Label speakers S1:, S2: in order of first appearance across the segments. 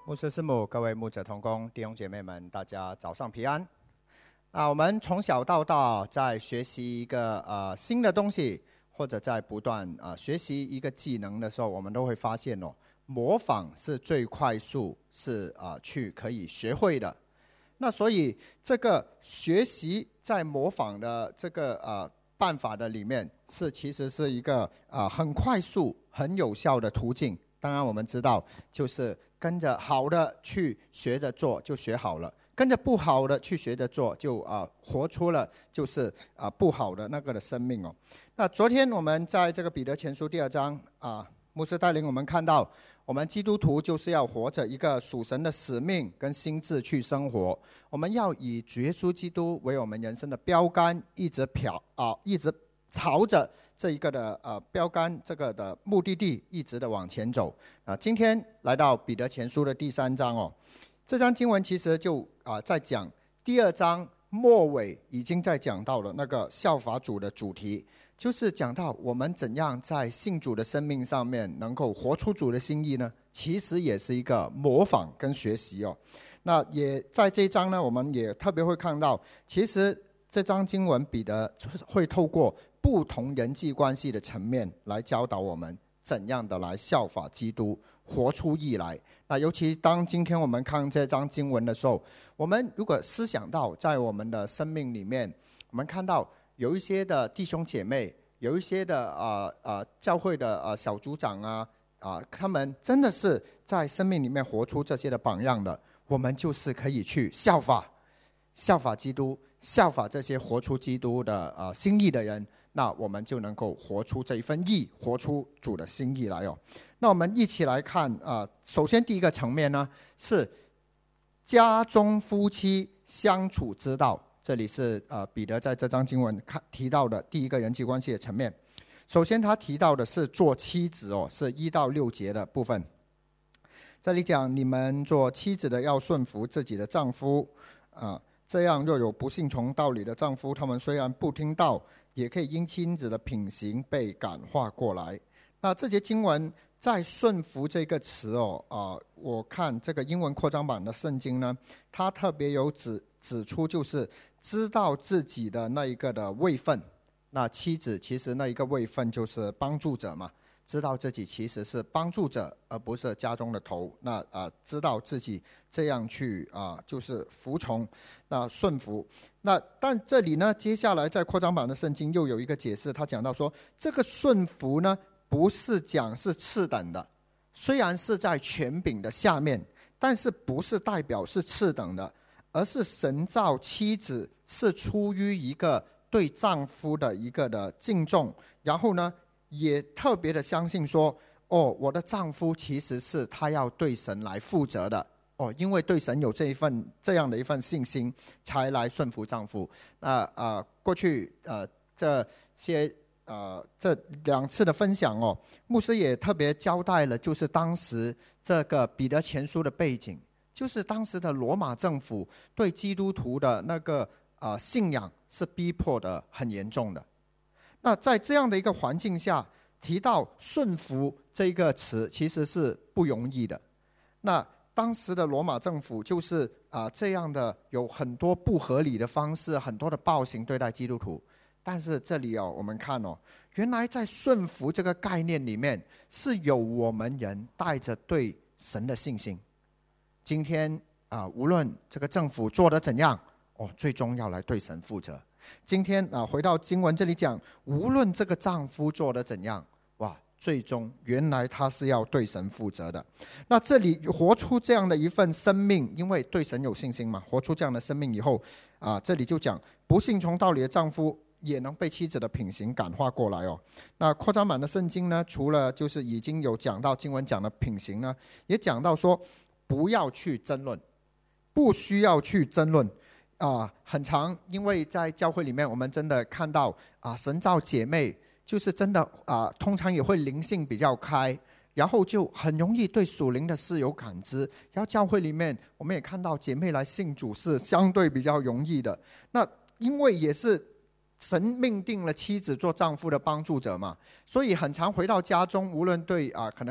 S1: 牧师师母，各位牧者同工，弟兄姐妹们，大家早上平安。我们从小到大在学习一个新的东西，或者在不断学习一个技能的时候，我们都会发现模仿是最快速是去可以学会的。那所以这个学习在模仿的这个办法的里面，其实是一个很快速、很有效的途径。当然我们知道，就是跟着好的去学着做就学好了，跟着不好的去学着做就活出了就是不好的那个的生命哦。那昨天我们在这个彼得前书第2章牧师带领我们看到，我们基督徒就是要活着一个属神的使命跟心志去生活。我们要以主耶稣基督为我们人生的标杆，一直朝着这一个的标杆，这个的目的地一直的往前走。今天来到彼得前书的第3章这章经文其实就在讲第2章末尾已经在讲到了那个效法主的主题，就是讲到我们怎样在信主的生命上面能够活出主的心意呢？其实也是一个模仿跟学习那也在这一章呢，我们也特别会看到，其实这章经文彼得会透过不同人际关系的层面来教导我们怎样的来效法基督，活出义来。那尤其当今天我们看这章经文的时候，我们如果思想到在我们的生命里面，我们看到有一些的弟兄姐妹，有一些的教会的小组长他们真的是在生命里面活出这些的榜样的，我们就是可以去效法基督，效法这些活出基督的心意的人，那我们就能够活出这一份义，活出主的心意来那我们一起来看首先第一个层面呢，是家中夫妻相处之道。这里是彼得在这章经文提到的第一个人际关系的层面。首先他提到的是做妻子是1到6节的部分。这里讲，你们做妻子的要顺服自己的丈夫这样若有不信从道理的丈夫，他们虽然不听道，也可以因妻子的品行被感化过来。那这节经文在顺服这个词我看这个英文扩张版的圣经呢，它特别有指出，就是知道自己的那一个的位分。那妻子其实那一个位分就是帮助者嘛，知道自己其实是帮助者，而不是家中的头。那知道自己这样去就是服从，那顺服。但这里呢，接下来在扩张版的圣经又有一个解释，他讲到说，这个顺服呢，不是讲是次等的，虽然是在权柄的下面，但是不是代表是次等的，而是神造妻子是出于一个对丈夫的一个的敬重，然后呢也特别的相信说我的丈夫其实是他要对神来负责的因为对神有这样的一份信心，才来顺服丈夫。过去这2次的分享牧师也特别交代了，就是当时这个彼得前书的背景，就是当时的罗马政府对基督徒的那个信仰是逼迫的很严重的。那在这样的一个环境下，提到顺服这个词其实是不容易的。那当时的罗马政府就是这样的，有很多不合理的方式，很多的暴行对待基督徒。但是这里我们看原来在顺服这个概念里面，是有我们人带着对神的信心。今天无论这个政府做得怎样最终要来对神负责。今天回到经文这里讲，无论这个丈夫做得怎样，最终原来他是要对神负责的。那这里活出这样的一份生命，因为对神有信心嘛，活出这样的生命以后这里就讲，不信从道理的丈夫也能被妻子的品行感化过来那扩张版的圣经呢，除了就是已经有讲到经文讲的品行呢，也讲到说不要去争论，不需要去争论很常，因为在教会里面我们真的看到神造姐妹就是真的通常也会灵性比较开，然后就很容易对属灵的事有感知。然后教会里面我们也看到姐妹来信主是相对比较容易的。那因为也是神命定了妻子做丈夫的帮助者嘛，所以很常回到家中，无论对可能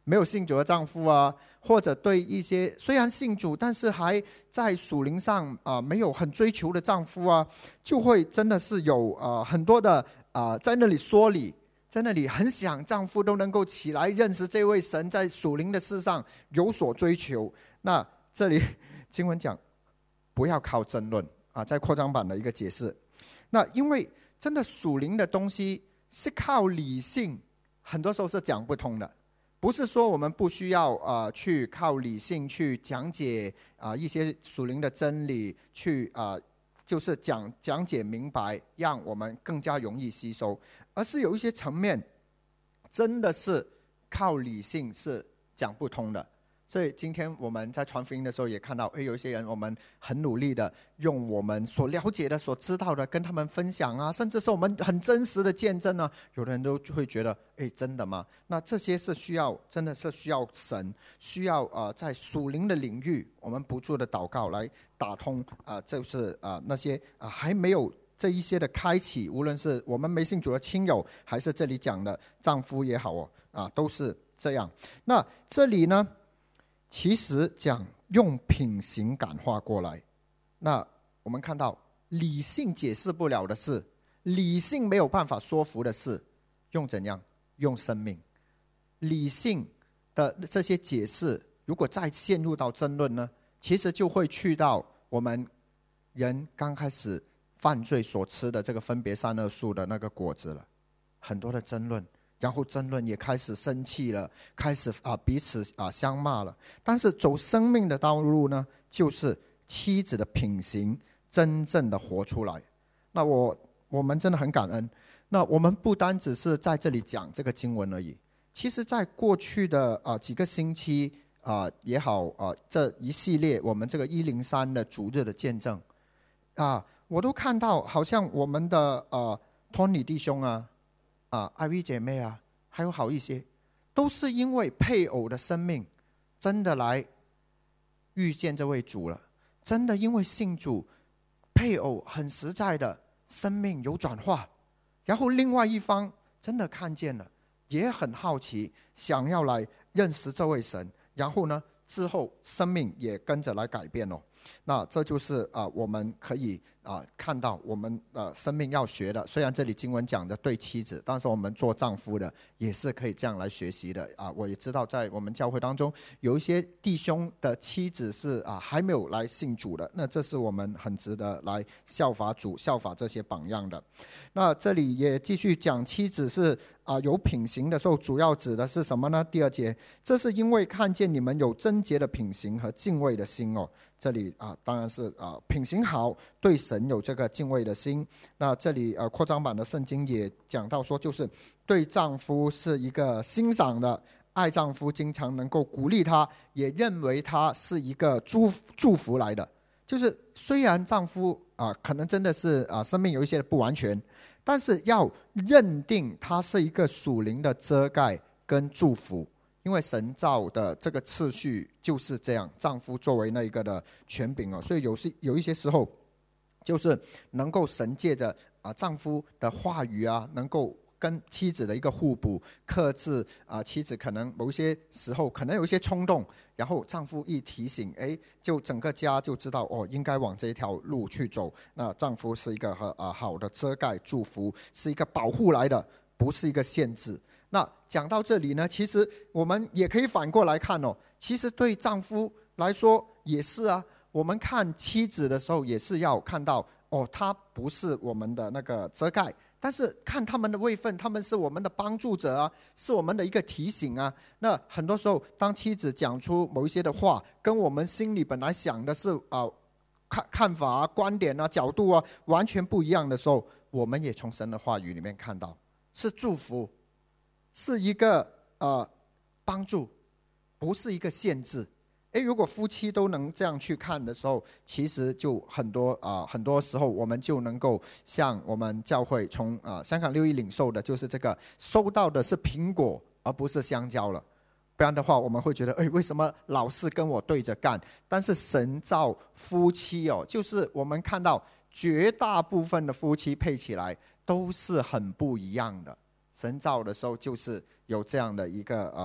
S1: 没有信主的丈夫啊，或者对一些虽然信主但是还在属灵上没有很追求的丈夫啊，就会真的是有很多的在那里说理，在那里很想丈夫都能够起来认识这位神，在属灵的事上有所追求。那这里经文讲不要靠争论在扩张版的一个解释。那因为真的属灵的东西是靠理性，很多时候是讲不通的。不是说我们不需要去靠理性去讲解一些属灵的真理，去就是讲解明白，让我们更加容易吸收，而是有一些层面真的是靠理性是讲不通的。所以今天我们在传福音的时候也看到，有一些人我们很努力的用我们所了解的、所知道的跟他们分享啊，甚至是我们很真实的见证啊，有的人都会觉得，真的吗？那这些是真的是需要神，需要在属灵的领域，我们不住的祷告来打通就是那些还没有这一些的开启，无论是我们没信主的亲友，还是这里讲的丈夫也好都是这样。那这里呢？其实讲用品行感化过来，那我们看到理性解释不了的事，理性没有办法说服的事，用怎样？用生命。理性的这些解释，如果再陷入到争论呢，其实就会去到我们人刚开始犯罪所吃的这个分别善恶树的那个果子了，很多的争论。然后争论也开始生气了，开始彼此相骂了。但是走生命的道路呢，就是妻子的品行真正的活出来。那我们真的很感恩。那我们不单只是在这里讲这个经文而已，其实在过去的几个星期也好这一系列我们这个103的主日的见证我都看到好像我们的Tony 弟兄艾薇姐妹还有好一些，都是因为配偶的生命真的来遇见这位主了，真的因为信主，配偶很实在的生命有转化，然后另外一方真的看见了，也很好奇，想要来认识这位神，然后呢之后生命也跟着来改变了。那这就是我们可以看到我们生命要学的。虽然这里经文讲的对妻子，但是我们做丈夫的也是可以这样来学习的我也知道在我们教会当中有一些弟兄的妻子是还没有来信主的，那这是我们很值得来效法主、效法这些榜样的。那这里也继续讲妻子是有品行的时候，主要指的是什么呢？第2节，这是因为看见你们有贞洁的品行和敬畏的心这里当然是品行好，对神有这个敬畏的心。那这里扩张版的圣经也讲到说，就是对丈夫是一个欣赏的，爱丈夫，经常能够鼓励他，也认为他是一个祝福来的。就是虽然丈夫可能真的是生命有一些不完全，但是要认定他是一个属灵的遮盖跟祝福。因为神造的这个次序就是这样，丈夫作为那一个的权柄所以有一些时候就是能够神借着丈夫的话语能够跟妻子的一个互补，克制妻子可能某些时候可能有一些冲动，然后丈夫一提醒，就整个家就知道应该往这一条路去走。那丈夫是一个好的遮盖祝福，是一个保护来的，不是一个限制。那讲到这里呢，其实我们也可以反过来看其实对丈夫来说也是我们看妻子的时候也是要看到她不是我们的那个遮盖，但是看他们的位分，他们是我们的帮助者是我们的一个提醒那很多时候当妻子讲出某一些的话，跟我们心里本来想的是看法观点角度完全不一样的时候，我们也从神的话语里面看到是祝福，是一个帮助，不是一个限制。如果夫妻都能这样去看的时候，其实就很多时候我们就能够像我们教会从香港6·1领受的，就是这个收到的是苹果而不是香蕉了。不然的话我们会觉得为什么老是跟我对着干？但是神造夫妻就是我们看到绝大部分的夫妻配起来都是很不一样的。神造的时候就是有这样的一个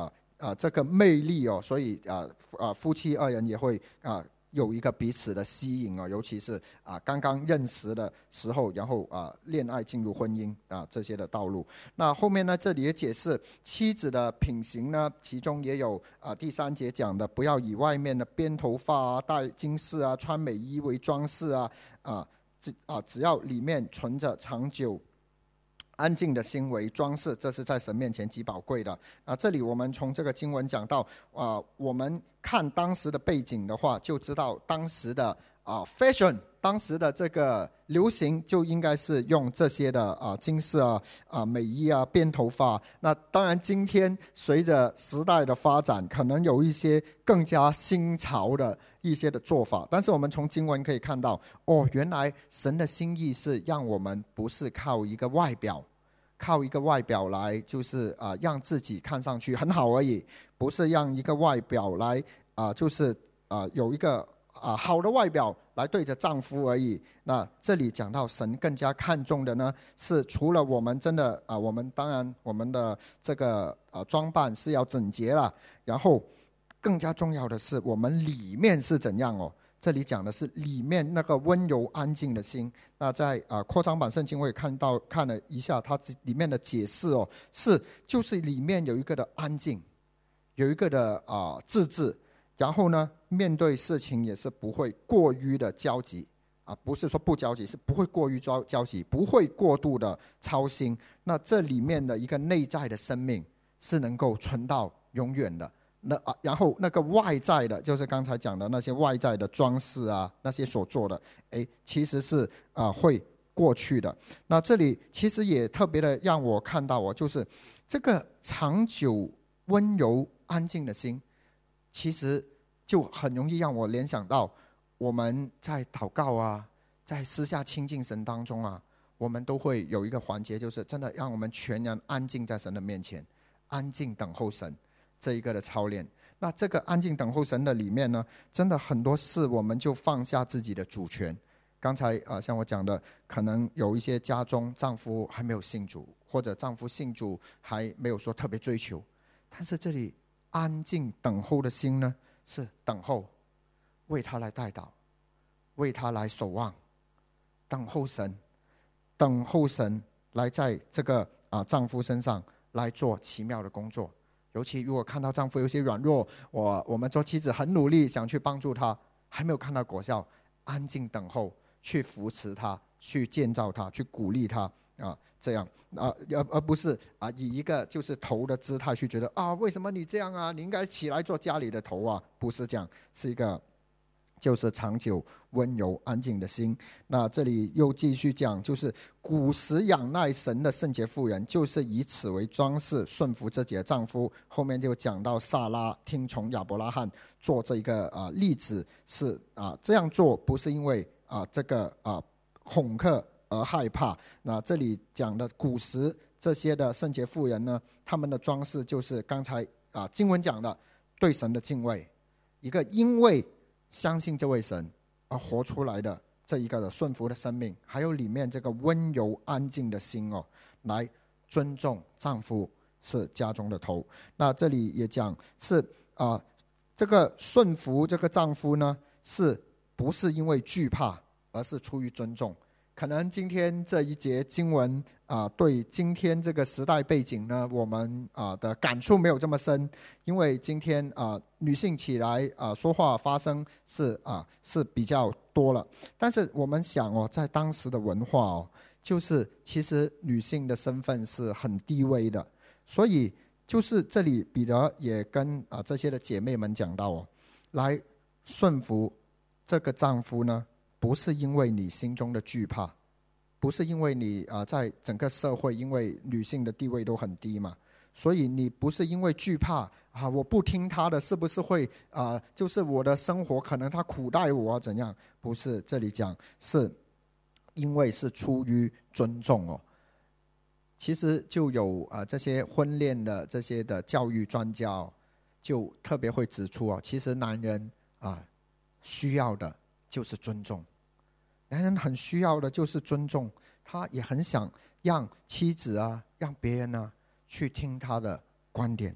S1: 这个魅力哦，所以夫妻二人也会有一个彼此的吸引尤其是刚刚认识的时候，然后恋爱进入婚姻这些的道路。那后面呢，这里也解释妻子的品行呢，其中也有第3节讲的，不要以外面的编头发戴金饰穿美衣为装饰只要里面存着长久安静的心为装饰，这是在神面前极宝贵的。这里我们从这个经文讲到我们看当时的背景的话，就知道当时的fashion， 当时的这个流行就应该是用这些的金饰美衣编头发。那当然今天随着时代的发展，可能有一些更加新潮的一些的做法，但是我们从经文可以看到原来神的心意是让我们不是靠一个外表来就是让自己看上去很好而已，不是让一个外表来就是有一个好的外表来对着丈夫而已。那这里讲到神更加看重的呢，是除了我们真的我们当然我们的这个装扮是要整洁了，然后更加重要的是我们里面是怎样这里讲的是里面那个温柔安静的心。那在扩张版圣经我也看了一下它里面的解释就是里面有一个的安静，有一个的自制，然后呢面对事情也是不会过于的焦急不是说不焦急，是不会过于焦急，不会过度的操心。那这里面的一个内在的生命是能够存到永远的。然后那个外在的，就是刚才讲的那些外在的装饰那些所做的其实是会过去的。那这里其实也特别的让我看到就是这个长久温柔安静的心，其实就很容易让我联想到我们在祷告在私下亲近神当中我们都会有一个环节，就是真的让我们全然安静在神的面前，安静等候神这一个的操练。那这个安静等候神的里面呢，真的很多事我们就放下自己的主权。刚才像我讲的，可能有一些家中丈夫还没有信主，或者丈夫信主还没有说特别追求，但是这里安静等候的心呢，是等候，为他来代祷，为他来守望，等候神来在这个丈夫身上来做奇妙的工作。尤其如果看到丈夫有些软弱，我们做妻子很努力想去帮助他，还没有看到果效，安静等候，去扶持他，去建造他，去鼓励他这样而不是以一个就是头的姿态去觉得为什么你这样你应该起来做家里的头不是这样，是一个就是长久温柔安静的心。那这里又继续讲，就是古时仰赖神的圣洁妇人，就是以此为装饰，顺服自己的丈夫。后面就讲到撒拉听从亚伯拉罕做这一个例子，是这样做不是因为这个恐吓而害怕。那这里讲的古时这些的圣洁妇人呢，他们的装饰就是刚才经文讲的对神的敬畏，一个因为相信这位神而活出来的这一个的顺服的生命，还有里面这个温柔安静的心来尊重丈夫是家中的头。那这里也讲是这个顺服这个丈夫呢，是不是因为惧怕，而是出于尊重。可能今天这一节经文对今天这个时代背景呢，我们的感触没有这么深，因为今天女性起来说话发声是比较多了。但是我们想在当时的文化就是其实女性的身份是很低微的，所以就是这里彼得也跟这些的姐妹们讲到来顺服这个丈夫呢，不是因为你心中的惧怕，不是因为你在整个社会因为女性的地位都很低嘛，所以你不是因为惧怕我不听他的是不是会就是我的生活可能他苦待我怎样，不是，这里讲是因为是出于尊重其实就有这些婚恋的这些的教育专家就特别会指出其实男人需要的就是尊重，男人很需要的就是尊重，他也很想让妻子让别人去听他的观点，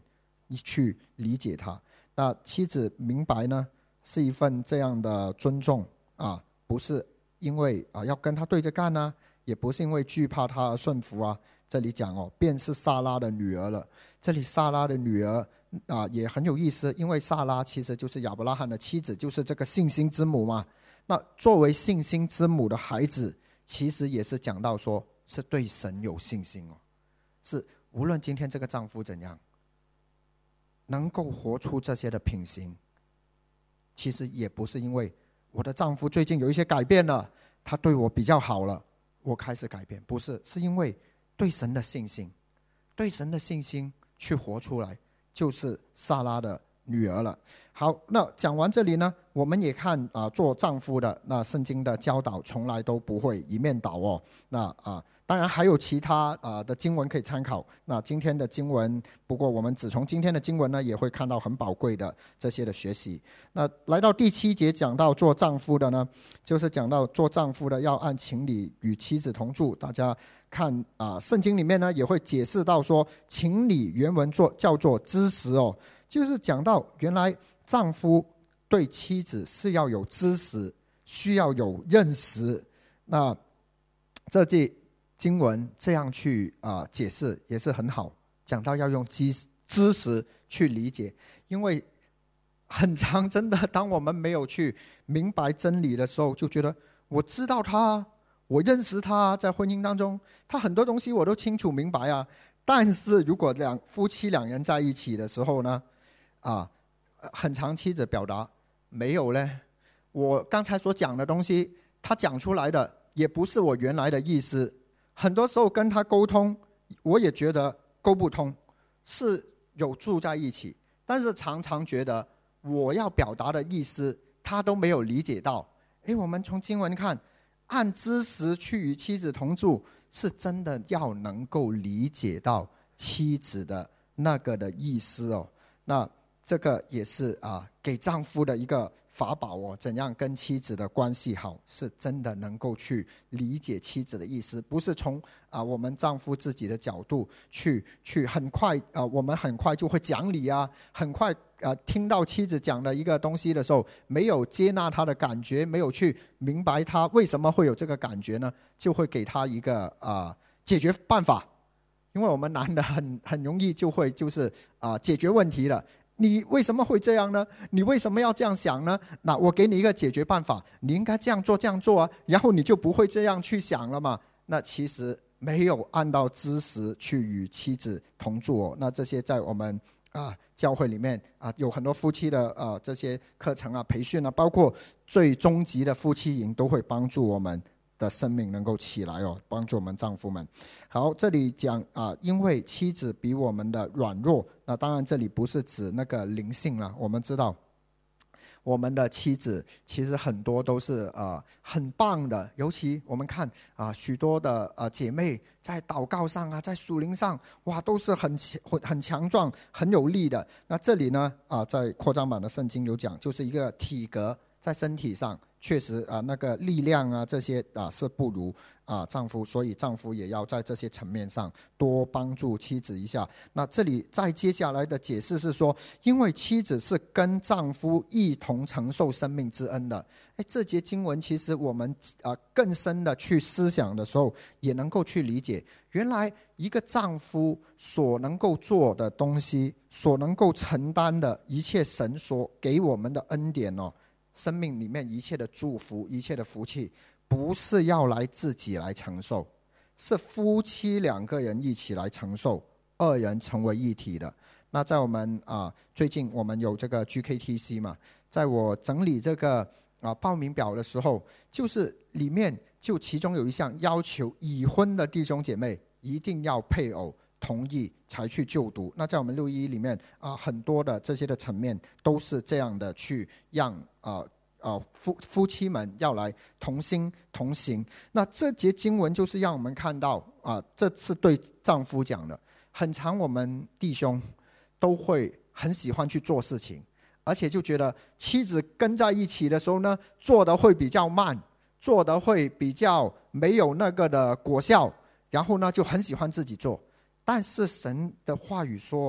S1: 去理解他。那妻子明白呢，是一份这样的尊重啊，不是因为要跟他对着干啊，也不是因为惧怕他而顺服啊。这里讲便是撒拉的女儿了。这里撒拉的女儿也很有意思，因为撒拉其实就是亚伯拉罕的妻子，就是这个信心之母嘛。那作为信心之母的孩子，其实也是讲到说是对神有信心是无论今天这个丈夫怎样，能够活出这些的品行，其实也不是因为我的丈夫最近有一些改变了，他对我比较好了，我开始改变，不是，是因为对神的信心，对神的信心去活出来，就是撒拉的女儿了。好，那讲完这里呢，我们也看做丈夫的，那圣经的教导从来都不会一面倒那当然还有其他的经文可以参考。那今天的经文，不过我们只从今天的经文呢，也会看到很宝贵的这些的学习。那来到第7节讲到做丈夫的呢，就是讲到做丈夫的要按情理与妻子同住。大家看圣经里面呢也会解释到说，情理原文叫做知识就是讲到原来丈夫对妻子是要有知识，需要有认识。那这句经文这样去解释也是很好，讲到要用知识去理解。因为很常真的当我们没有去明白真理的时候，就觉得我知道他，我认识他，在婚姻当中他很多东西我都清楚明白但是如果夫妻两人在一起的时候呢很常妻子表达没有嘞，我刚才所讲的东西他讲出来的也不是我原来的意思，很多时候跟他沟通我也觉得沟不通，是有住在一起，但是常常觉得我要表达的意思他都没有理解到。我们从经文看，按知识去与妻子同住，是真的要能够理解到妻子的那个的意思那这个也是给丈夫的一个法宝怎样跟妻子的关系好，是真的能够去理解妻子的意思，不是从我们丈夫自己的角度去很快我们很快就会讲理很快听到妻子讲的一个东西的时候，没有接纳他的感觉，没有去明白他为什么会有这个感觉呢，就会给他一个解决办法。因为我们男的很容易就是解决问题了，你为什么会这样呢？你为什么要这样想呢？那我给你一个解决办法，你应该这样做然后你就不会这样去想了嘛。那其实没有按照知识去与妻子同住那这些在我们教会里面有很多夫妻的这些课程培训包括最终极的夫妻营，都会帮助我们的生命能够起来帮助我们丈夫们。好，这里讲因为妻子比我们的软弱，那当然这里不是指那个灵性了，我们知道我们的妻子其实很多都是很棒的，尤其我们看许多的姐妹在祷告上在属灵上都是很强壮很有力的。那这里呢在扩张版的圣经有讲，就是一个体格在身体上确实那个力量这些是不如丈夫，所以丈夫也要在这些层面上多帮助妻子一下。那这里再接下来的解释是说，因为妻子是跟丈夫一同承受生命之恩的。这节经文其实我们更深的去思想的时候，也能够去理解，原来一个丈夫所能够做的东西，所能够承担的一切神所给我们的恩典生命里面一切的祝福，一切的福气，不是要来自己来承受，是夫妻两个人一起来承受，二人成为一体的。那在我们最近我们有这个 GKTC 嘛，在我整理这个报名表的时候，就是里面就其中有一项要求，已婚的弟兄姐妹一定要配偶同意才去就读。那在我们611里面很多的这些的层面都是这样的，去让夫妻们要来同心同行。那这节经文就是让我们看到这是对丈夫讲的。很常我们弟兄都会很喜欢去做事情，而且就觉得妻子跟在一起的时候呢，做的会比较慢，做的会比较没有那个的果效，然后呢就很喜欢自己做。但是神的话语说，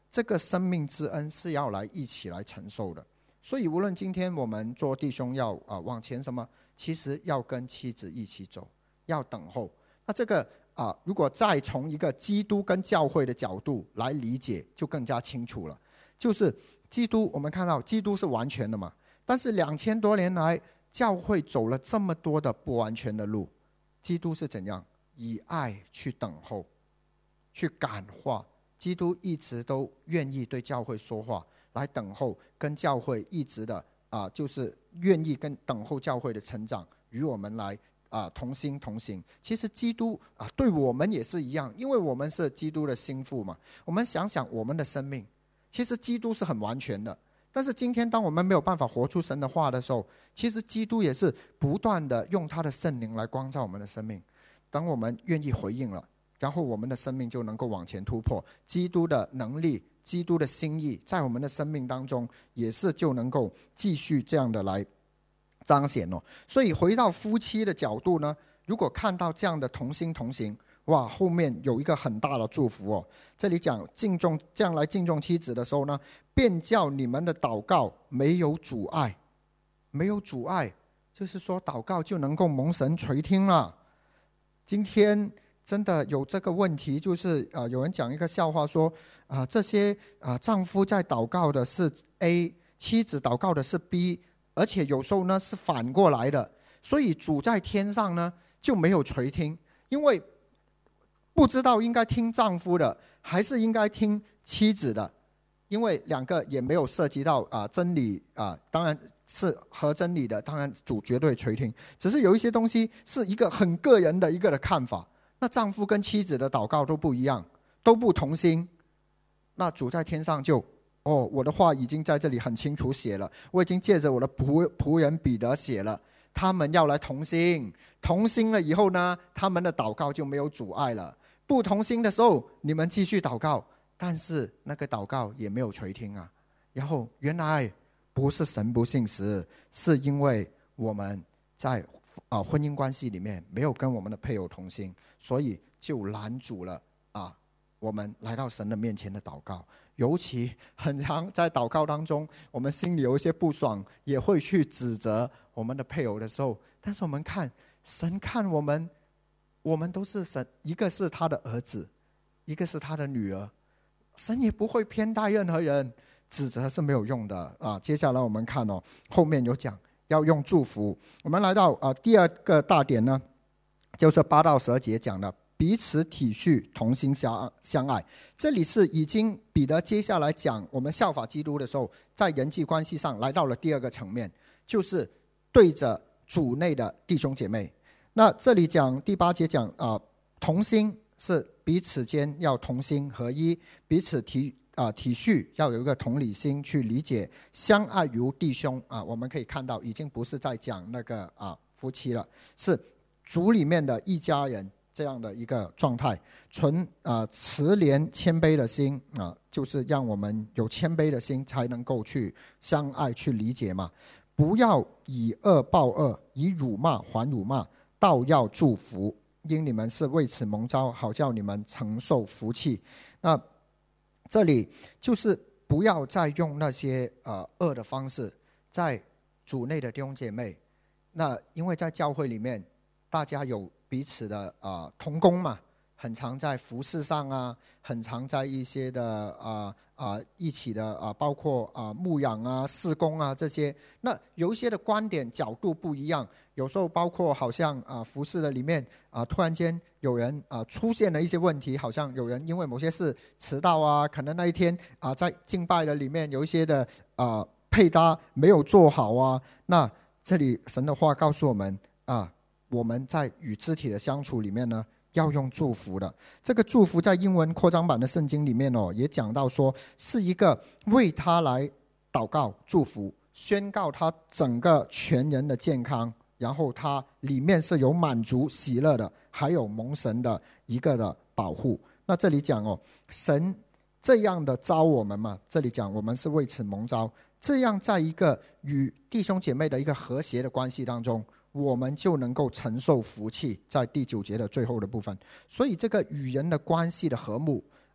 S1: 这个生命之恩是要来一起来承受的。所以无论今天我们做弟兄要往前什么，其实要跟妻子一起走，要等候。那这个如果再从一个基督跟教会的角度来理解，就更加清楚了。就是基督，我们看到基督是完全的嘛，但是2000多年来，教会走了这么多的不完全的路，基督是怎样以爱去等候，去感化。基督一直都愿意对教会说话，来等候，跟教会一直的就是愿意跟等候教会的成长，与我们来同心同行。其实基督对我们也是一样，因为我们是基督的心腹嘛。我们想想我们的生命，其实基督是很完全的，但是今天当我们没有办法活出神的话的时候，其实基督也是不断的用他的圣灵来光照我们的生命。当我们愿意回应了，然后我们的生命就能够往前突破。基督的能力，基督的心意在我们的生命当中也是就能够继续这样的来彰显哦。所以回到夫妻的角度呢，如果看到这样的同心同行，哇，后面有一个很大的祝福哦。这里讲敬重，这样来敬重妻子的时候呢，便叫你们的祷告没有阻碍。没有阻碍就是说祷告就能够蒙神垂听了。今天真的有这个问题，就是有人讲一个笑话说这些丈夫在祷告的是 A， 妻子祷告的是 B， 而且有时候呢是反过来的，所以主在天上呢就没有垂听，因为不知道应该听丈夫的还是应该听妻子的，因为两个也没有涉及到真理当然是合真理的，当然主绝对垂听，只是有一些东西是一个很个人的一个的看法。那丈夫跟妻子的祷告都不一样，都不同心，那主在天上就我的话已经在这里很清楚写了，我已经借着我的仆人彼得写了，他们要来同心，同心了以后呢，他们的祷告就没有阻碍了。不同心的时候，你们继续祷告，但是那个祷告也没有垂听啊。然后原来不是神不信实，是因为我们在婚姻关系里面没有跟我们的配偶同心，所以就拦阻了我们来到神的面前的祷告。尤其很常在祷告当中，我们心里有一些不爽，也会去指责我们的配偶的时候，但是我们看神看我们都是神，一个是他的儿子，一个是他的女儿，神也不会偏待任何人，指责是没有用的接下来我们看后面有讲要用祝福。我们来到第二个大点呢，就是8到12节讲的彼此体恤，同心相爱。这里是已经彼得接下来讲我们效法基督的时候，在人际关系上来到了第二个层面，就是对着主内的弟兄姐妹。那这里讲第8节讲同心是彼此间要同心合一，彼此体恤，要有一个同理心去理解，相爱如弟兄我们可以看到已经不是在讲那个夫妻了，是主里面的一家人这样的一个状态。存慈怜谦卑的心就是让我们有谦卑的心才能够去相爱去理解嘛。不要以恶报恶，以辱骂还辱骂，倒要祝福，因你们是为此蒙召，好叫你们承受福气。那这里就是不要再用那些恶的方式在主内的弟兄姐妹。那因为在教会里面大家有彼此的同工嘛，很常在服事上很常在一些的一起的包括牧养事工这些。那有一些的观点角度不一样，有时候包括好像服事的里面突然间有人出现了一些问题，好像有人因为某些事迟到可能那一天在敬拜的里面有一些的配搭没有做好那这里神的话告诉我们我们在与肢体的相处里面呢，要用祝福的。这个祝福在英文扩张版的圣经里面也讲到说，是一个为他来祷告祝福，宣告他整个全人的健康，然后他里面是有满足喜乐的，还有蒙神的一个的保护。那这里讲神这样的召我们嘛，这里讲我们是为此蒙召，这样在一个与弟兄姐妹的一个和谐的关系当中，我们就能够承受福气，在第9节的最后的部分。所以这个与人的关系的和睦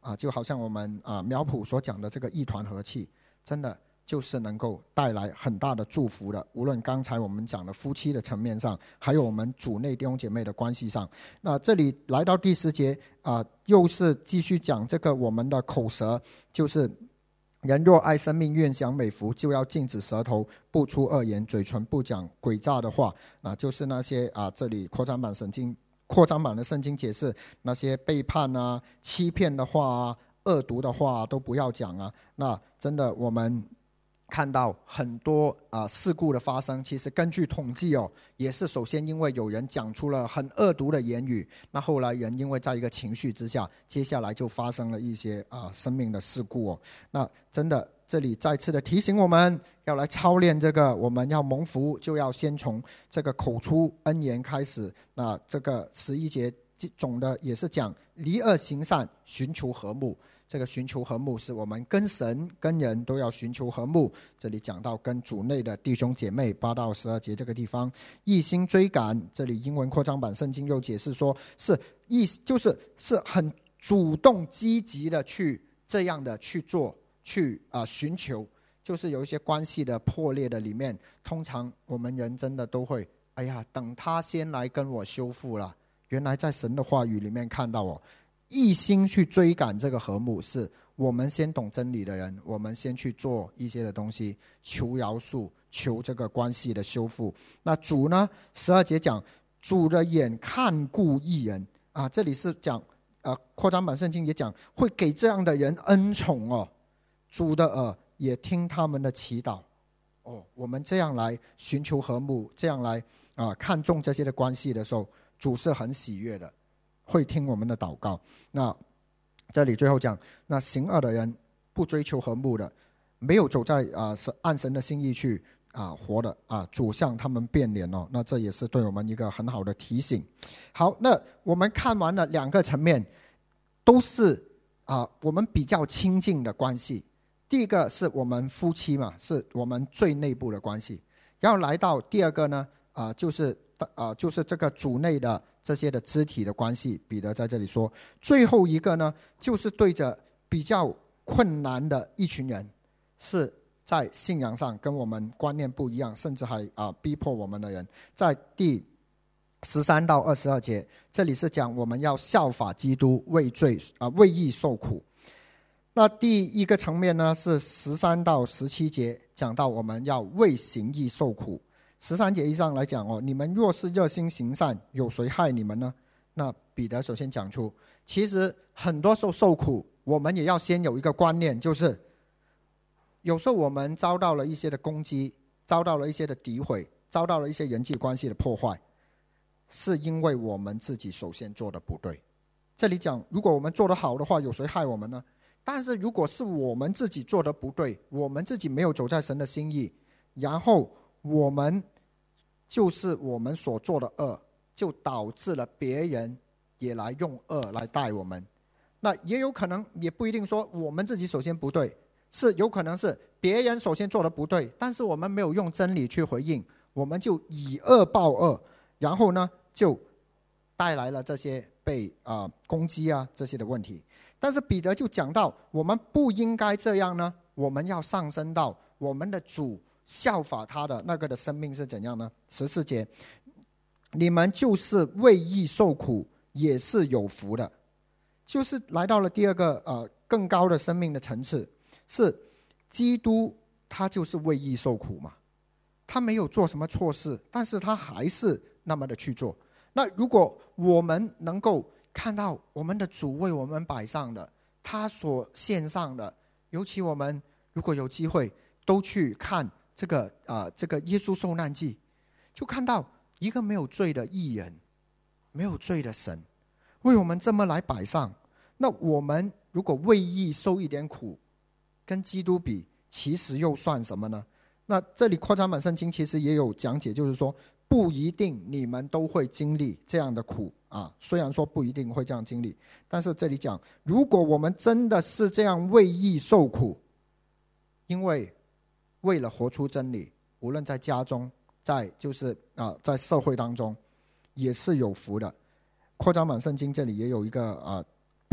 S1: 就好像我们苗圃所讲的这个一团和气，真的就是能够带来很大的祝福的。无论刚才我们讲的夫妻的层面上，还有我们主内弟兄姐妹的关系上。那这里来到第10节又是继续讲这个我们的口舌，就是人若爱生命，愿享美福，就要禁止舌头不出恶言，嘴唇不讲诡诈的话。就是那些这里扩张版的圣经解释，那些背叛欺骗的话恶毒的话都不要讲那真的我们看到很多事故的发生，其实根据统计也是首先因为有人讲出了很恶毒的言语，那后来人因为在一个情绪之下，接下来就发生了一些生命的事故那真的这里再次的提醒我们要来操练这个，我们要蒙福就要先从这个口出恩言开始。那这个11节总的也是讲离恶行善，寻求和睦。这个寻求和睦是我们跟神跟人都要寻求和睦。这里讲到跟主内的弟兄姐妹8到12节这个地方一心追赶，这里英文扩张版圣经又解释说是很主动积极的去这样的去做，去寻求。就是有一些关系的破裂的里面，通常我们人真的都会等他先来跟我修复了。原来在神的话语里面看到一心去追赶这个和睦，是我们先懂真理的人，我们先去做一些的东西，求饶恕，求这个关系的修复。那主呢12节讲主的眼看顾义人这里是讲扩张版圣经也讲会给这样的人恩宠主的耳也听他们的祈祷我们这样来寻求和睦，这样来看重这些的关系的时候，主是很喜悦的，会听我们的祷告。那这里最后讲，那行恶的人不追求和睦的，没有走在按神的心意去活的主向他们变脸那这也是对我们一个很好的提醒。好，那我们看完了2个层面，都是我们比较亲近的关系。第一个是我们夫妻嘛，是我们最内部的关系。然后来到第2个呢就是这个主内的这些的肢体的关系。彼得在这里说，最后一个呢就是对着比较困难的一群人，是在信仰上跟我们观念不一样，甚至还逼迫我们的人。在第13到22节，这里是讲我们要效法基督，为义受苦。那第一个层面呢是13到17节，讲到我们要为行义受苦。13节以上来讲你们若是热心行善，有谁害你们呢？那彼得首先讲出，其实很多时候受苦，我们也要先有一个观念，就是有时候我们遭到了一些的攻击，遭到了一些的诋毁，遭到了一些人际关系的破坏，是因为我们自己首先做的不对。这里讲，如果我们做得好的话，有谁害我们呢？但是如果是我们自己做的不对，我们自己没有走在神的心意，然后我们所做的恶，就导致了别人也来用恶来待我们。那也有可能，也不一定说我们自己首先不对，是有可能是别人首先做的不对，但是我们没有用真理去回应，我们就以恶报恶，然后呢就带来了这些被攻击这些的问题。但是彼得就讲到，我们不应该这样呢，我们要上升到我们的主效法他的那个的生命是怎样呢？14节，你们就是为义受苦，也是有福的。就是来到了第2个更高的生命的层次，是基督他就是为义受苦嘛，他没有做什么错事，但是他还是那么的去做。那如果我们能够看到我们的主为我们摆上的，他所献上的，尤其我们如果有机会都去看这个耶稣受难记，就看到一个没有罪的义人，没有罪的神为我们这么来摆上。那我们如果为义受一点苦，跟基督比，其实又算什么呢？那这里扩张版圣经其实也有讲解，就是说不一定你们都会经历这样的苦虽然说不一定会这样经历，但是这里讲，如果我们真的是这样为义受苦，因为了活出真理，无论在家中，在社会当中，也是有福的。扩张版圣经这里也有一个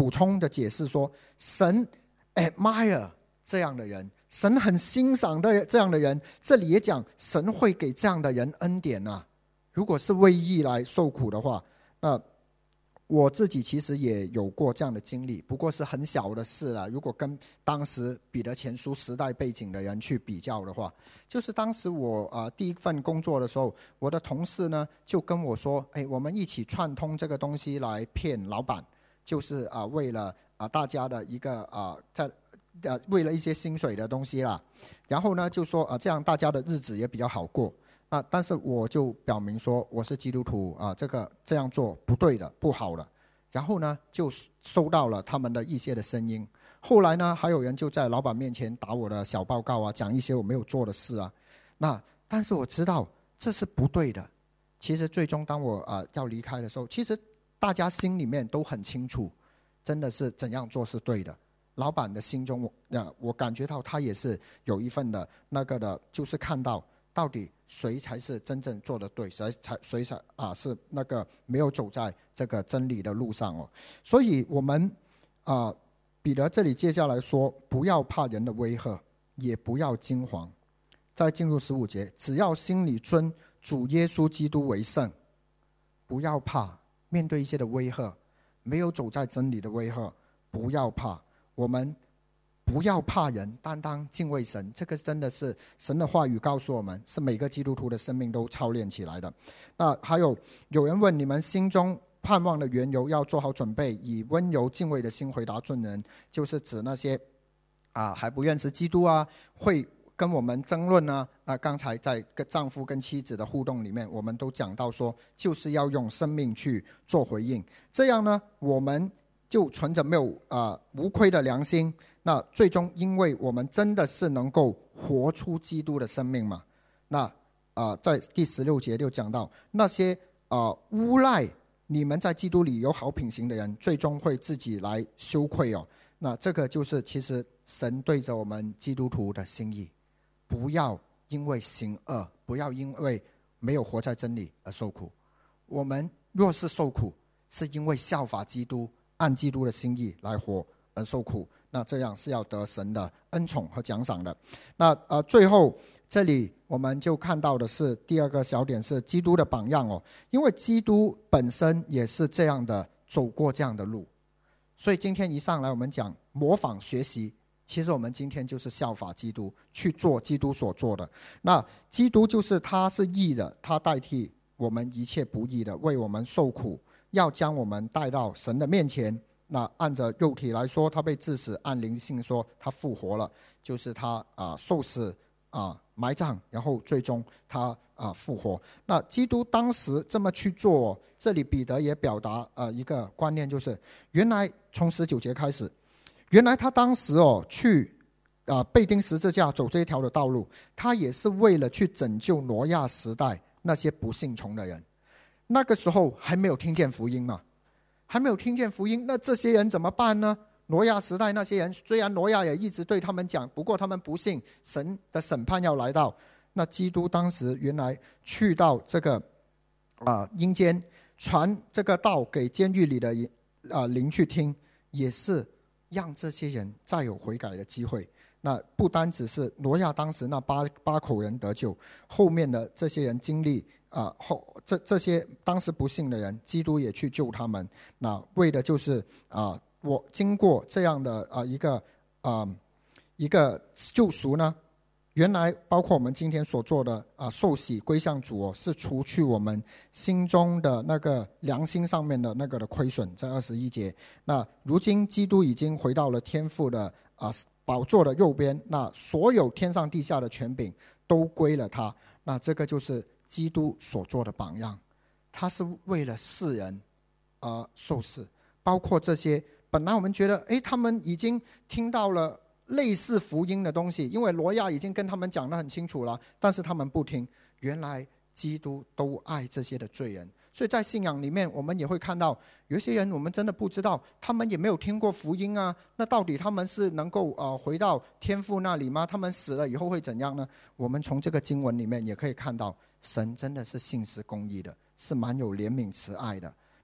S1: 补充的解释说，神 admire 这样的人，神很欣赏的这样的人。这里也讲神会给这样的人恩典啊。如果是为义来受苦的话，那我自己其实也有过这样的经历，不过是很小的事了。如果跟当时彼得前书时代背景的人去比较的话，就是当时我第一份工作的时候，我的同事呢就跟我说，我们一起串通这个东西来骗老板，就是为了大家的一个为了一些薪水的东西啦。然后呢就说这样大家的日子也比较好过。但是我就表明说我是基督徒这样做不对的，不好的。然后呢就收到了他们的一些的声音。后来呢还有人就在老板面前打我的小报告讲一些我没有做的事但是我知道这是不对的。其实最终当我要离开的时候，其实大家心里面都很清楚，真的是怎样做是对的。老板的心中我感觉到他也是有一份的那个的，就是看到到底谁才是真正做得对，谁才是那个没有走在这个真理的路上所以我们彼得这里接下来说，不要怕人的威吓，也不要惊惶。再进入15节，只要心里尊主耶稣基督为圣，不要怕面对一些的威吓，没有走在真理的威吓，不要怕。我们不要怕人，单单敬畏神。这个真的是神的话语告诉我们，是每个基督徒的生命都操练起来的。那还有人问，你们心中盼望的缘由，要做好准备，以温柔敬畏的心回答众人。就是指那些还不认识基督会跟我们争论刚才在丈夫跟妻子的互动里面，我们都讲到说，就是要用生命去做回应。这样呢，我们就存着没有无愧的良心。那最终因为我们真的是能够活出基督的生命嘛。那在第16节就讲到，那些诬赖你们在基督里有好品行的人，最终会自己来羞愧那这个就是其实神对着我们基督徒的心意，不要因为行恶，不要因为没有活在真理而受苦。我们若是受苦，是因为效法基督，按基督的心意来活而受苦，那这样是要得神的恩宠和奖赏的。那最后这里我们就看到的是第二个小点，是基督的榜样因为基督本身也是这样的走过这样的路。所以今天一上来我们讲模仿学习，其实我们今天就是效法基督，去做基督所做的。那基督就是他是义的，他代替我们一切不义的，为我们受苦，要将我们带到神的面前。那按着肉体来说他被治死，按灵性说他复活了，就是他受死埋葬，然后最终他复活。那基督当时这么去做这里彼得也表达一个观念，就是原来从19节开始，原来他当时去被钉十字架走这一条的道路，他也是为了去拯救挪亚时代那些不信从的人。那个时候还没有听见福音嘛，还没有听见福音，那这些人怎么办呢？挪亚时代那些人，虽然挪亚也一直对他们讲，不过他们不信，神的审判要来到。那基督当时原来去到这个阴间，传这个道给监狱里的灵去听，也是让这些人再有悔改的机会。那不单只是挪亚当时那八口人得救，后面的这些人经历这些当时不信的人，基督也去救他们。那为的就是我经过这样的一个救赎呢，原来包括我们今天所做的受洗归向主是除去我们心中的那个良心上面的那个的亏损，在21节。那如今基督已经回到了天父的宝座的右边，那所有天上地下的权柄都归了他。那这个就是基督所做的榜样，他是为了世人而受死，包括这些本来我们觉得他们已经听到了类似福音的东西，因为挪亚已经跟他们讲得很清楚了，但是他们不听。原来基督都爱这些的罪人。所以在信仰里面我们也会看到有些人我们真的不知道，他们也没有听过福音那到底他们是能够回到天父那里吗？他们死了以后会怎样呢？我们从这个经文里面也可以看到，神真的是信实公义的，是蛮有怜悯慈爱的。那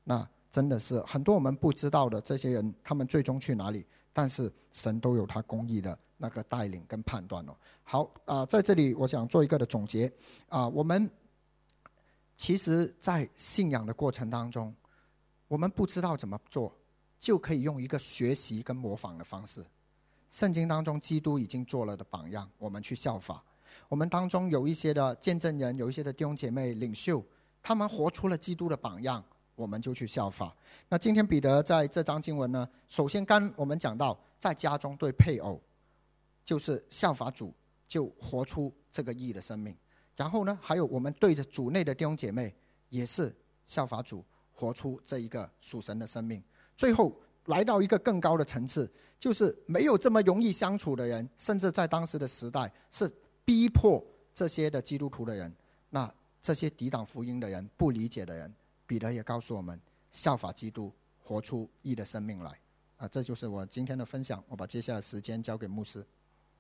S1: 真的是很多我们不知道的这些人，他们最终去哪里？但是神都有他公义的那个带领跟判断哦。好在这里我想做一个的总结我们其实在信仰的过程当中，我们不知道怎么做，就可以用一个学习跟模仿的方式。圣经当中基督已经做了的榜样，我们去效法。我们当中有一些的见证人，有一些的弟兄姐妹领袖，他们活出了基督的榜样，我们就去效法。那今天彼得在这章经文呢，首先刚我们讲到在家中对配偶就是效法主，就活出这个义的生命。然后呢，还有我们对着主内的弟兄姐妹也是效法主，活出这一个属神的生命。最后来到一个更高的层次，就是没有这么容易相处的人，甚至在当时的时代是逼迫这些的基督徒的人，那这些抵挡福音的人，不理解的人，彼得也告诉我们效法基督，活出义的生命来这就是我今天的分享。我把接下来的时间交给牧师。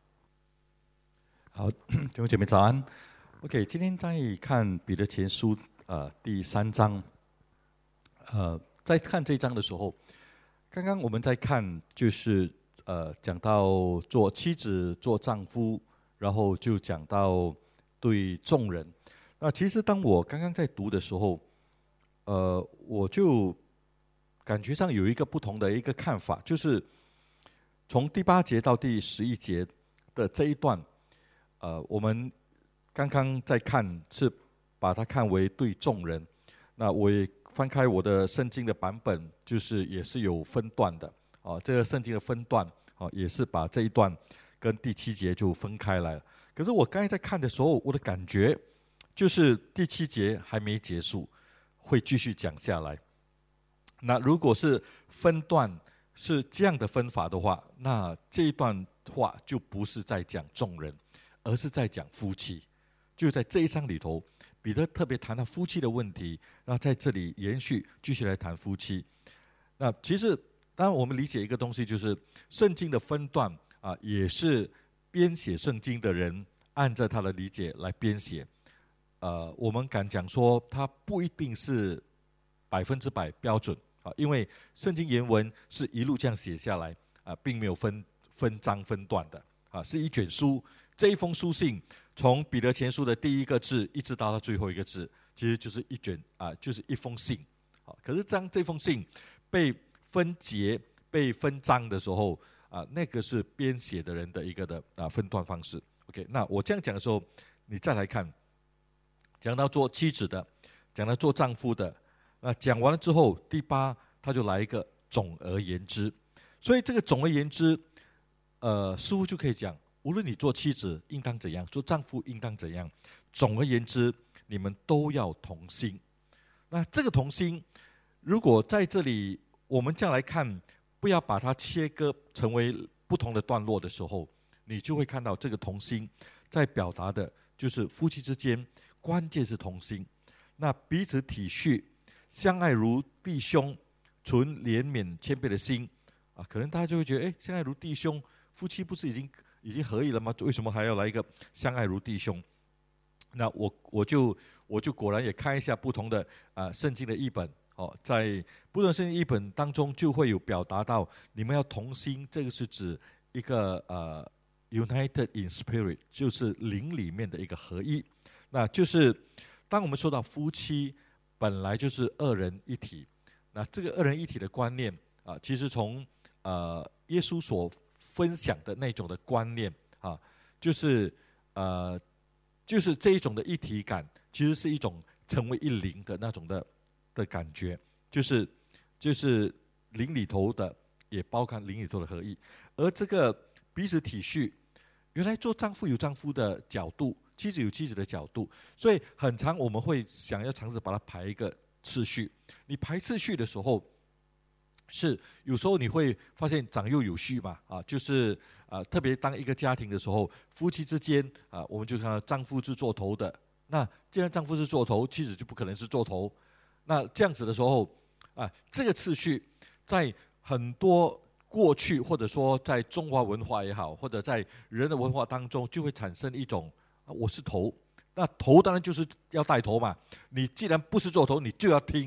S2: 好，弟兄姐妹早安。OK， 今天在看彼得前书第3章，在看这一章的时候，刚刚我们在看就是讲到做妻子做丈夫，然后就讲到对众人。那其实当我刚刚在读的时候，我就感觉上有一个不同的一个看法，就是从第8节到第11节的这一段，我们刚刚在看是把它看为对众人。那我也翻开我的圣经的版本，就是也是有分段的这个圣经的分段也是把这一段跟第7节就分开来了。可是我刚才在看的时候，我的感觉就是第7节还没结束，会继续讲下来。那如果是分段是这样的分法的话，那这一段话就不是在讲众人，而是在讲夫妻。就在这一章里头，彼得特别谈到夫妻的问题，那在这里延续继续来谈夫妻。那其实当然我们理解一个东西，就是圣经的分段也是编写圣经的人按照他的理解来编写。我们敢讲说它不一定是100%标准因为圣经原文是一路这样写下来并没有分章分段的是一卷书。这一封书信从彼得前书的第一个字一直到它最后一个字，其实就是一卷就是一封信。可是当这封信被分节被分章的时候那个是编写的人的一个的分段方式。 OK， 那我这样讲的时候，你再来看，讲到做妻子的，讲到做丈夫的，那讲完了之后，第8他就来一个总而言之。所以这个总而言之似乎就可以讲，无论你做妻子应当怎样，做丈夫应当怎样，总而言之你们都要同心。那这个同心，如果在这里我们这样来看，不要把它切割成为不同的段落的时候，你就会看到这个同心在表达的就是夫妻之间关键是同心。那彼此体恤，相爱如弟兄，存怜悯谦卑的心可能大家就会觉得相爱如弟兄，夫妻不是已经合一了吗？为什么还要来一个相爱如弟兄？那我就果然也看一下不同的圣经的译本在不同圣经译本当中就会有表达到你们要同心，这个是指一个united in spirit， 就是灵里面的一个合一。那就是当我们说到夫妻本来就是二人一体，那这个二人一体的观念其实从耶稣所分享的那种的观念就是这一种的一体感，其实是一种成为一灵的那种的感觉，就是灵里头的也包含灵里头的合一。而这个彼此体恤，原来做丈夫有丈夫的角度，妻子有妻子的角度，所以很常我们会想要尝试把它排一个次序。你排次序的时候，是有时候你会发现长幼有序嘛就是特别当一个家庭的时候，夫妻之间我们就看到丈夫是做头的，那既然丈夫是做头，妻子就不可能是做头。那这样子的时候这个次序在很多过去或者说在中华文化也好，或者在人的文化当中，就会产生一种我是头，那头当然就是要带头嘛，你既然不是做头，你就要听。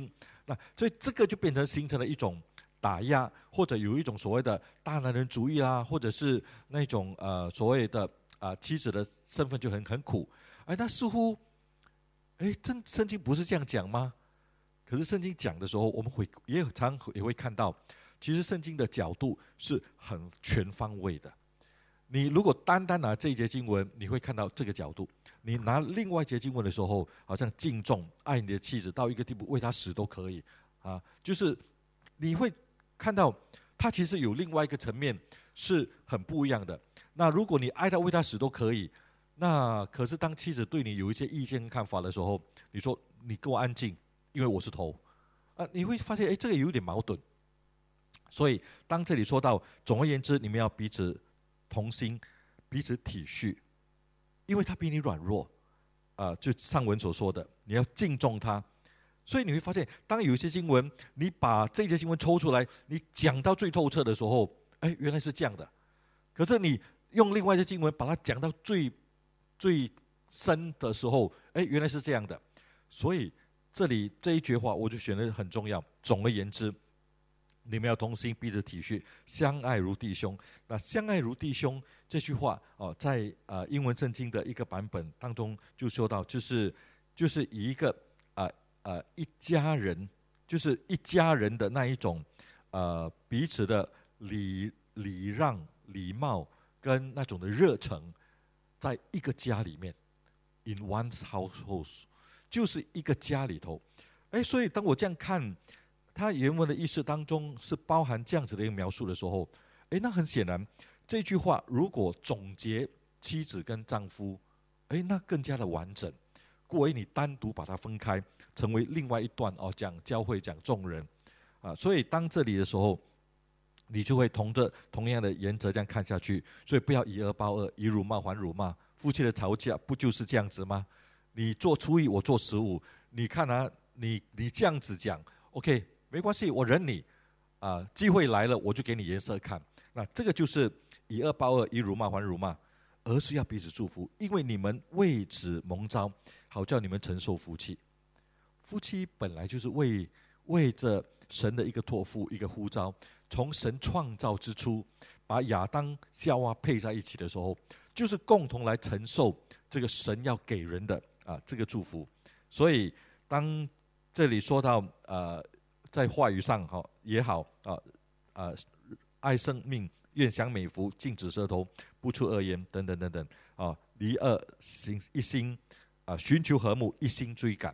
S2: 那所以这个就变成形成了一种打压，或者有一种所谓的大男人主义啊，或者是那种所谓的妻子的身份就很苦。那似乎圣经不是这样讲吗？可是圣经讲的时候，我们也会看到，其实圣经的角度是很全方位的。你如果单单拿这一节经文，你会看到这个角度；你拿另外一节经文的时候，好像敬重爱你的妻子到一个地步，为她死都可以就是你会看到它其实有另外一个层面是很不一样的。那如果你爱她为她死都可以，那可是当妻子对你有一些意见看法的时候，你说你给我安静，因为我是头你会发现这个有点矛盾。所以当这里说到总而言之，你们要彼此同心，彼此体恤，因为他比你软弱就上文所说的，你要敬重他。所以你会发现，当有一些经文，你把这些经文抽出来，你讲到最透彻的时候，原来是这样的。可是你用另外一些经文把它讲到最深的时候，原来是这样的。所以这里这一句话我就选得很重要。总而言之，你们要同心，彼此体恤，相爱如弟兄。那相爱如弟兄这句话在英文圣经的一个版本当中就说到，就是以一个一家人，就是一家人的那一种彼此的礼让、礼貌跟那种的热诚，在一个家里面 ，in one's household， 就是一个家里头。所以当我这样看他原文的意思当中是包含这样子的一个描述的时候，那很显然这句话如果总结妻子跟丈夫，那更加的完整。过为你单独把它分开，成为另外一段讲教会讲众人所以当这里的时候，你就会同样的原则这样看下去。所以不要以恶报恶，以辱骂还辱骂。夫妻的吵架不就是这样子吗？你做初一，我做15，你看你这样子讲 ，OK， 没关系，我忍你机会来了我就给你颜色看。那这个就是以恶报恶，以辱骂还辱骂，而是要彼此祝福，因为你们为此蒙召，好叫你们承受福气。夫妻本来就是为着神的一个托付，一个呼召。从神创造之初，把亚当夏娃配在一起的时候，就是共同来承受这个神要给人的这个祝福。所以当这里说到在话语上也好爱生命，愿享美福，禁止舌头，不出恶言，等等等等离恶一心寻求和睦，一心追赶，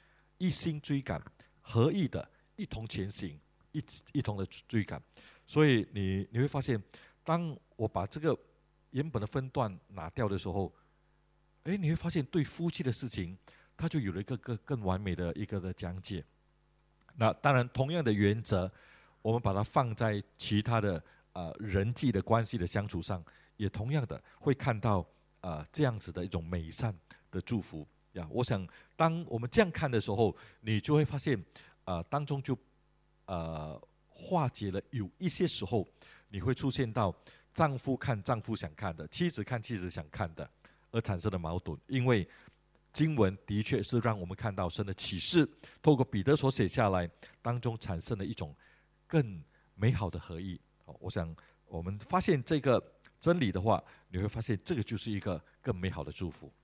S2: 合意的一同前行，一同的追赶。所以你会发现，当我把这个原本的分段拿掉的时候，你会发现对夫妻的事情，它就有了一个更完美的一个的讲解。那当然，同样的原则，我们把它放在其他的人际的关系的相处上，也同样的会看到这样子的一种美善的祝福呀。我想，当我们这样看的时候，你就会发现当中就化解了有一些时候你会出现到丈夫看丈夫想看的，妻子看妻子想看的，而产生的矛盾。因为经文的确是让我们看到神的启示，透过彼得所写下来当中产生了一种更美好的合一。我想我们发现这个真理的话，你会发现这个就是一个更美好的祝福。